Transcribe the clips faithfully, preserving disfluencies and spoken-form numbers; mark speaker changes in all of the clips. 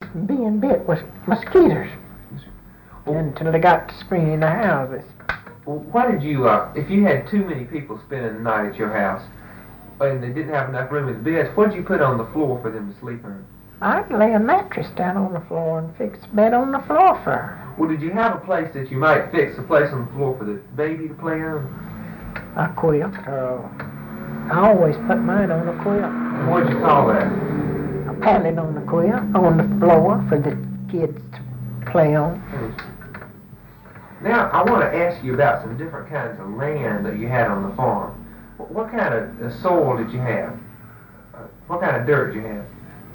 Speaker 1: from being bit with mosquitoes
Speaker 2: Well,
Speaker 1: until they got to screening the houses.
Speaker 2: well, why did you, uh, if you had too many people spending the night at your house, and they didn't have enough room in the beds, what did you put on the floor for them to sleep on?
Speaker 1: I'd lay a mattress down on the floor and fix a bed on the floor for her.
Speaker 2: Well, did you have a place that you might fix a place on the floor for the baby to play on?
Speaker 1: A quilt. Uh, I always put mine on a quilt.
Speaker 2: And what did you call that?
Speaker 1: A pallet on the quilt, on the floor for the kids to play on.
Speaker 2: Now, I want to ask you about some different kinds of land that you had on the farm. What kind of uh, soil did you have? Uh, what kind of dirt did you have?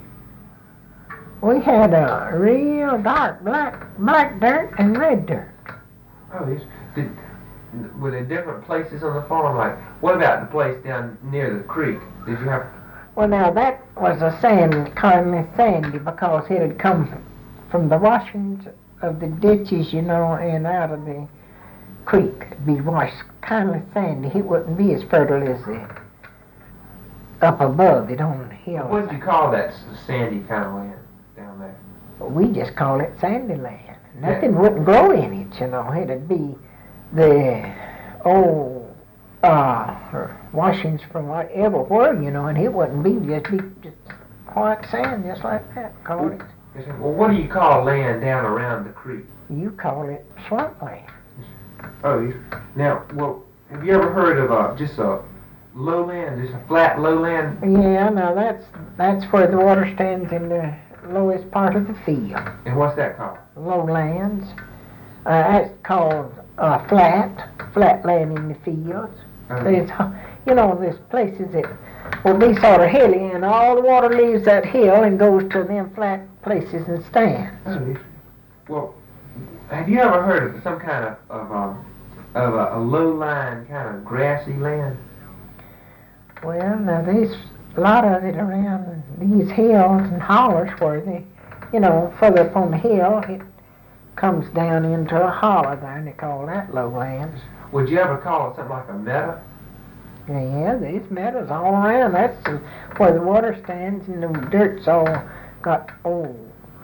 Speaker 1: We had a real dark black black dirt and red dirt.
Speaker 2: Oh, yes. Did, were there different places on the farm? Like, what about the place down near the creek? Did you have...
Speaker 1: Well, now that was a sand, kind of sandy, because it had come from the washings of the ditches, you know, and out of the creek. It'd be washed kind of sandy. It wouldn't be as fertile as the up above it on the hill.
Speaker 2: What did you call that s- sandy kind of land down there?
Speaker 1: We just call it sandy land. Nothing yeah. wouldn't grow in it, you know. It'd be the old uh, washings from like everywhere, you know, and it wouldn't be just be just white sand, just like that. Call it.
Speaker 2: Well, what do you call land down around the creek?
Speaker 1: You call it swamp land.
Speaker 2: Oh, you, now, well, have you ever heard of uh, just a lowland, just a flat lowland?
Speaker 1: Yeah, now that's that's where the water stands in the lowest part of the field.
Speaker 2: And what's that called?
Speaker 1: Lowlands. Uh, that's called uh, flat, flat land in the fields.
Speaker 2: Uh-huh.
Speaker 1: There's, you know, there's places that will be sort of hilly, and all the water leaves that hill and goes to them flat places and stands.
Speaker 2: Oh, well, have you ever heard of some kind of of, um, of a, a low-lying kind of grassy land?
Speaker 1: Well, now there's a lot of it around these hills and hollers where they, you know, further up on the hill, it comes down into a holler there, and they call that lowlands.
Speaker 2: Would you ever call it something like a meadow?
Speaker 1: Yeah, there's meadows all around. That's uh, where the water stands, and the dirt's all got old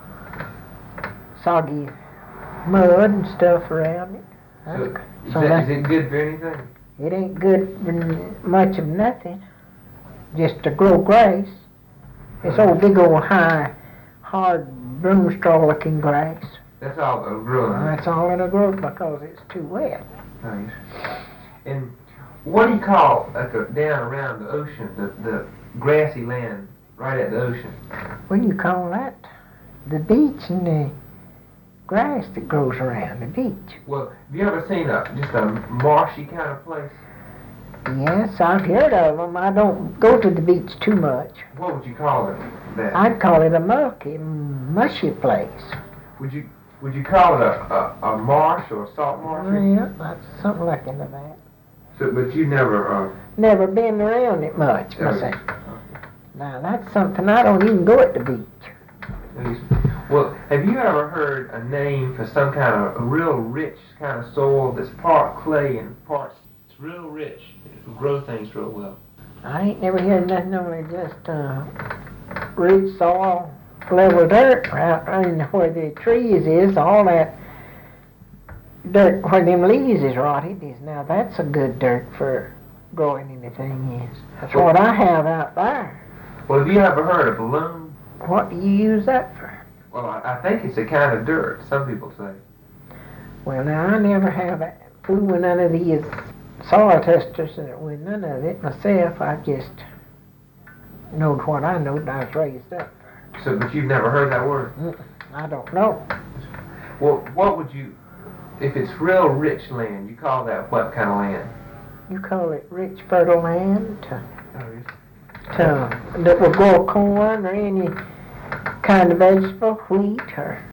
Speaker 1: soggy mud and stuff around it.
Speaker 2: So, is,
Speaker 1: so
Speaker 2: that,
Speaker 1: that,
Speaker 2: is it good for anything?
Speaker 1: It ain't good for much of nothing, just to grow grass. It's old big old high, hard broom straw looking grass.
Speaker 2: That's all it'll grow.
Speaker 1: Well, that's all it'll grow because it's too wet.
Speaker 2: Nice. And what do you call at the, down around the ocean, the, the grassy land right at the ocean?
Speaker 1: What do you call that? The beach and the grass that grows around the beach.
Speaker 2: Well, have you ever seen a just a marshy kind of place?
Speaker 1: Yes, I've heard of them. I don't go to the beach too much.
Speaker 2: What would you call it? That?
Speaker 1: I'd call it a mucky, mushy place.
Speaker 2: Would you would you call it a, a, a marsh or a salt marsh?
Speaker 1: Yeah, that's something like into that.
Speaker 2: So, but you never. Uh,
Speaker 1: Never been around it much, myself.
Speaker 2: Okay.
Speaker 1: Now that's something I don't even go at the beach.
Speaker 2: Well, have you ever heard a name for some kind of a real rich kind of soil that's part clay and part it's real rich? It'll grow things real well.
Speaker 1: I ain't never heard nothing only just uh, rich soil, level dirt, right, right where the trees is, all that dirt where them leaves is rotted is. Now that's a good dirt for growing anything is. That's what I have out there.
Speaker 2: Well, have you ever heard of loam?
Speaker 1: What do you use that for?
Speaker 2: Well, I, I think it's a kind of dirt, some people say.
Speaker 1: Well, now, I never have fooled with none of these soil testers with none of it myself. I just knowed what I knowed and I was raised up.
Speaker 2: So, but you've never heard that word?
Speaker 1: Mm-mm, I don't know.
Speaker 2: Well, what would you, if it's real rich land, you call that what kind of land?
Speaker 1: You call it rich, fertile land to,
Speaker 2: Oh, yes.
Speaker 1: to, that will grow corn or any kind of vegetable, wheat or